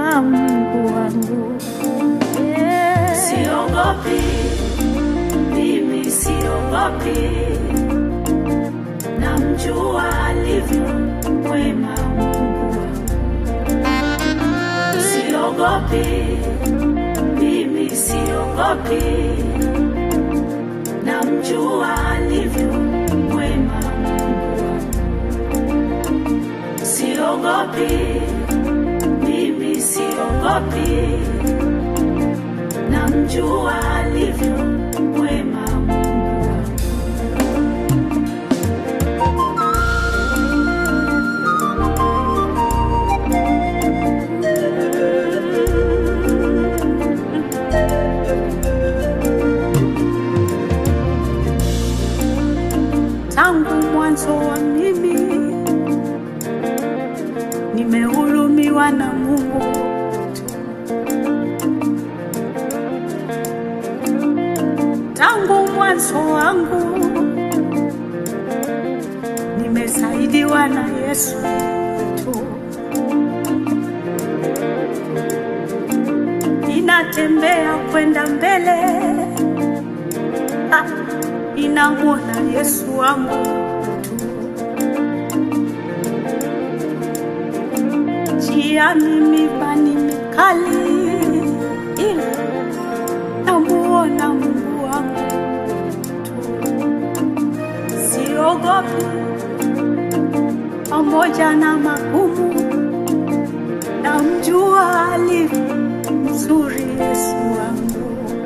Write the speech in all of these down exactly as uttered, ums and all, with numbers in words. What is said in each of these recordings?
mwema Mungu wangu. Yeah. Siogopi, mimi siogopi, namjua alivyo mwema Mungu wangu. Siogopi, mimi siogopi, namjua alivyo mwema Mungu wangu. Siogopi, mimi siogopi, namjua alivyo mwema Mungu wangu. Tangu mwanzo wa mimi nimehurumiwa na Mungu. Tangu mwanzo wangu nimesaidiwa na Yesu tu. Ninatembea kwenda mbele, ah, ninamwona Yesu wangu tu. Njia mimi bani mikali, ila namuona Mungu wangu tu. Siogopi pamoja na magumu, namjua alivyo mzuri Yesu wangu.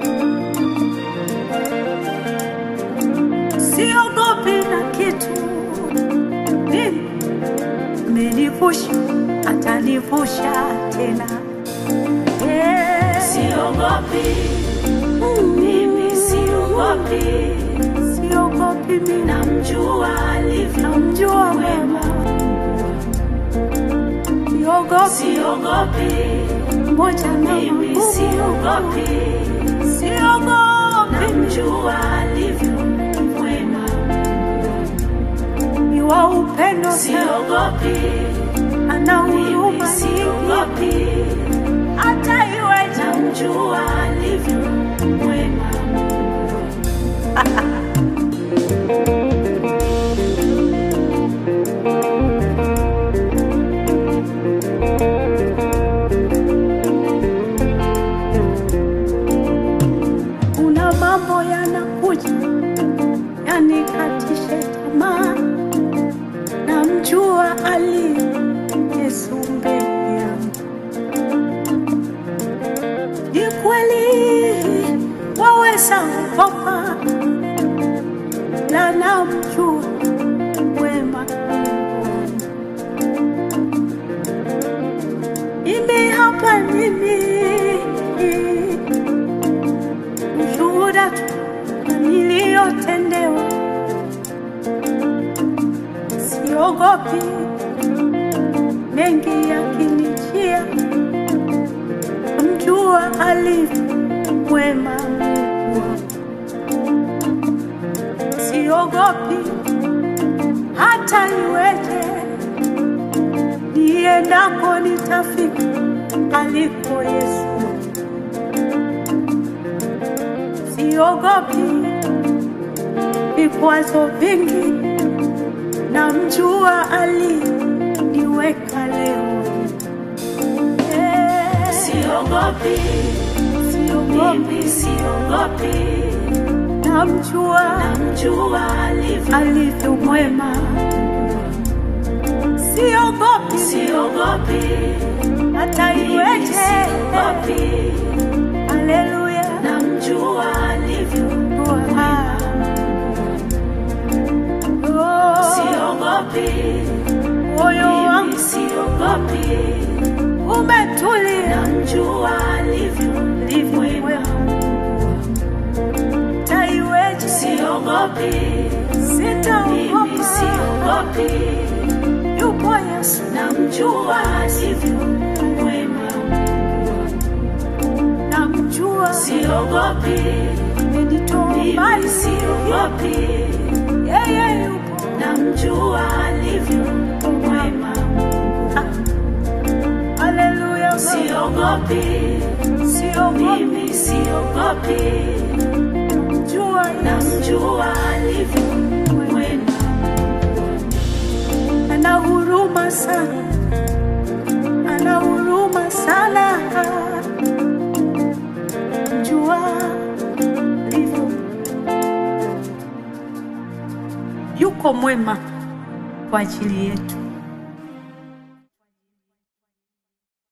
Siogopi na kitu, mimi amenivusha, atanivusha tena. Yeah. Siogopi, mimi siogopi, siogopi mimi, namjua alivyo namjua mwema. Siogopi, siogopi, moja na mimi siogopi, siogopi, namjua alivyo mwema. ni wa upendo, siogopi, ana huruma, siogopi, hata iwe namjua alivyo mwema. Kuna mambo yanakuja yanikatishe tamaa, namjua alivyo Yesu mbele yangu. Ni kweli waweza kukopa, la namjua wema Mungu wangu. Mimi hapa mimi ushuhuda tu niliyotendewa. Siogopi mengi yakinijia, namjua alivyo mwema Mungu wangu. Siogopi hata iweje, niendako nitafika aliko Yesu. Siogopi vikwazo vingi, namjua aliniweka leo. Yeah. Siogopi, siogopi, siogopi, namjua, namjua alivyo, alivyo mwema. Siogopi, siogopi, hata iweje, siogopi, haleluya, namjua alivyo mwema. Oh, siogopi, moyo wangu siogopi, umetulia, namjua alivyo mwema. Taiweje, siogopi, sitaogopa, siogopi, yupo Yesu, namjua alivyo mwema. namjua, siogopi, amenitoa mbali, siogopi, yeye yupo, namjua alivyo mwema. haleluya. siogopi, siogopi, mimi siogopi, jua namjua alivyo mwema, ana huruma sana, ana huruma sana, jua alivyo, yuko mwema kwa ajili yetu.